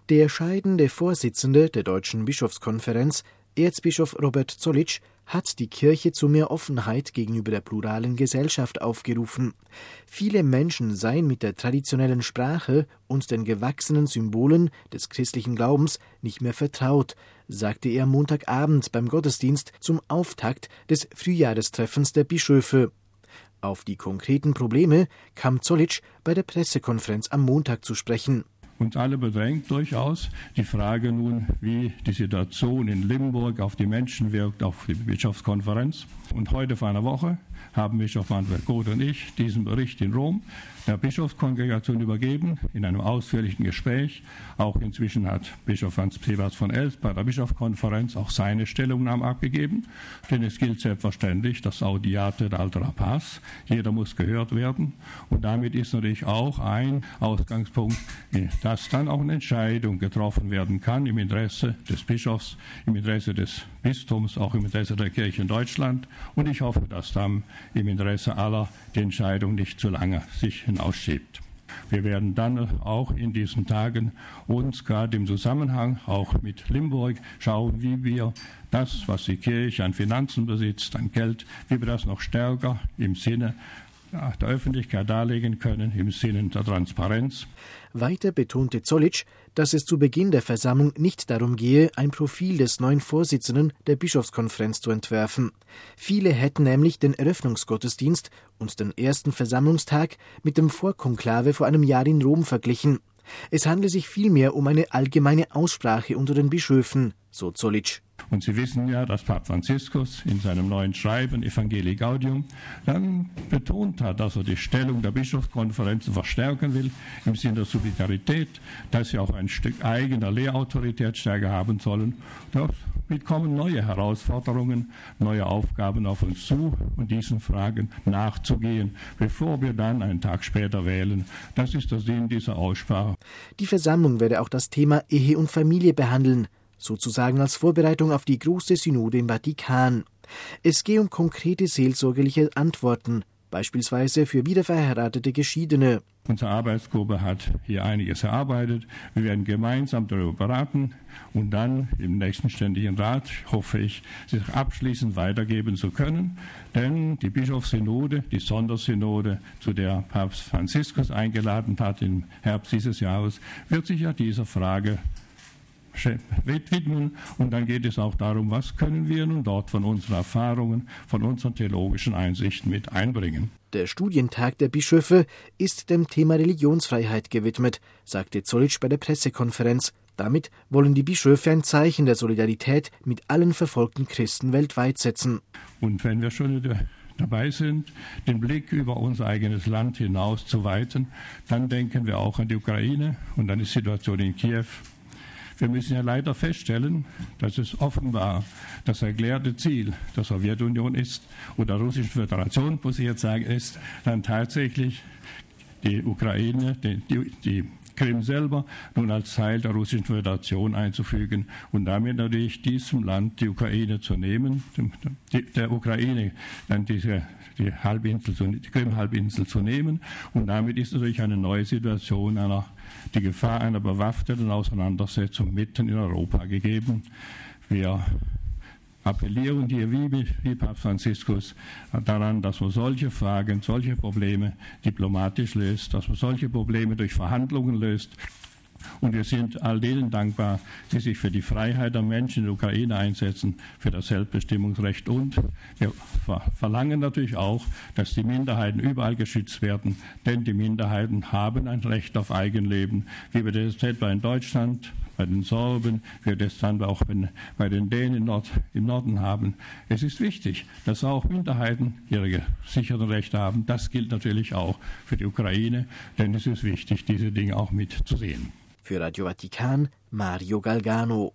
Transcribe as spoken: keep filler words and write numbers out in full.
Der scheidende Vorsitzende der Deutschen Bischofskonferenz, Erzbischof Robert Zollitsch, hat die Kirche zu mehr Offenheit gegenüber der pluralen Gesellschaft aufgerufen. Viele Menschen seien mit der traditionellen Sprache und den gewachsenen Symbolen des christlichen Glaubens nicht mehr vertraut, sagte er Montagabend beim Gottesdienst zum Auftakt des Frühjahrestreffens der Bischöfe. Auf die konkreten Probleme kam Zollitsch bei der Pressekonferenz am Montag zu sprechen. Uns alle bedrängt durchaus die Frage nun, wie die Situation in Limburg auf die Menschen wirkt, auf die Bischofskonferenz. Und heute vor einer Woche haben Bischof Manfred Koth und ich diesen Bericht in Rom der Bischofskongregation übergeben, in einem ausführlichen Gespräch. Auch inzwischen hat Bischof Franz Sievers von Elst bei der Bischofskonferenz auch seine Stellungnahme abgegeben. Denn es gilt selbstverständlich das Audiate d'altera pars. Jeder muss gehört werden. Und damit ist natürlich auch ein Ausgangspunkt, dass dann auch eine Entscheidung getroffen werden kann im Interesse des Bischofs, im Interesse des Bistums, auch im Interesse der Kirche in Deutschland. Und ich hoffe, dass dann im Interesse aller die Entscheidung nicht zu lange sich hinausschiebt. Wir werden dann auch in diesen Tagen uns gerade im Zusammenhang auch mit Limburg schauen, wie wir das, was die Kirche an Finanzen besitzt, an Geld, wie wir das noch stärker im Sinne der Öffentlichkeit darlegen können, im Sinne der Transparenz. Weiter betonte Zollitsch, dass es zu Beginn der Versammlung nicht darum gehe, ein Profil des neuen Vorsitzenden der Bischofskonferenz zu entwerfen. Viele hätten nämlich den Eröffnungsgottesdienst und den ersten Versammlungstag mit dem Vorkonklave vor einem Jahr in Rom verglichen. Es handle sich vielmehr um eine allgemeine Aussprache unter den Bischöfen, so Zollitsch. Und Sie wissen ja, dass Papst Franziskus in seinem neuen Schreiben Evangelii Gaudium dann betont hat, dass er die Stellung der Bischofskonferenzen verstärken will, im Sinne der Subsidiarität, dass sie auch ein Stück eigener Lehrautorität stärker haben sollen. Damit kommen neue Herausforderungen, neue Aufgaben auf uns zu und diesen Fragen nachzugehen, bevor wir dann einen Tag später wählen. Das ist der Sinn dieser Aussprache. Die Versammlung werde auch das Thema Ehe und Familie behandeln, sozusagen als Vorbereitung auf die große Synode im Vatikan. Es gehe um konkrete seelsorgerliche Antworten, beispielsweise für wiederverheiratete Geschiedene. Unsere Arbeitsgruppe hat hier einiges erarbeitet. Wir werden gemeinsam darüber beraten und dann im nächsten Ständigen Rat, hoffe ich, sich abschließend weitergeben zu können. Denn die Bischofssynode, die Sondersynode, zu der Papst Franziskus eingeladen hat im Herbst dieses Jahres, wird sich ja dieser Frage widmen. Und dann geht es auch darum, was können wir nun dort von unseren Erfahrungen, von unseren theologischen Einsichten mit einbringen. Der Studientag der Bischöfe ist dem Thema Religionsfreiheit gewidmet, sagte Zollitsch bei der Pressekonferenz. Damit wollen die Bischöfe ein Zeichen der Solidarität mit allen verfolgten Christen weltweit setzen. Und wenn wir schon dabei sind, den Blick über unser eigenes Land hinaus zu weiten, dann denken wir auch an die Ukraine und an die Situation in Kiew. Wir müssen ja leider feststellen, dass es offenbar das erklärte Ziel der Sowjetunion ist oder der Russischen Föderation, muss ich jetzt sagen, ist dann tatsächlich die Ukraine, die, die, die Krim selber nun als Teil der Russischen Föderation einzufügen und damit natürlich diesem Land die Ukraine zu nehmen, die, der Ukraine dann diese die Halbinsel, die Krim-Halbinsel zu nehmen. Und damit ist natürlich eine neue Situation, einer, die Gefahr einer bewaffneten Auseinandersetzung mitten in Europa gegeben. Wir appellieren hier wie, wie Papst Franziskus daran, dass man solche Fragen, solche Probleme diplomatisch löst, dass man solche Probleme durch Verhandlungen löst. Und wir sind all denen dankbar, die sich für die Freiheit der Menschen in der Ukraine einsetzen, für das Selbstbestimmungsrecht. Und wir verlangen natürlich auch, dass die Minderheiten überall geschützt werden, denn die Minderheiten haben ein Recht auf Eigenleben, wie wir das etwa in Deutschland, bei den Sorben, wie wir das dann auch bei den Dänen Nord, im Norden haben. Es ist wichtig, dass auch Minderheiten ihre gesicherten Rechte haben. Das gilt natürlich auch für die Ukraine, denn es ist wichtig, diese Dinge auch mitzusehen. Für Radio Vatikan, Mario Galgano.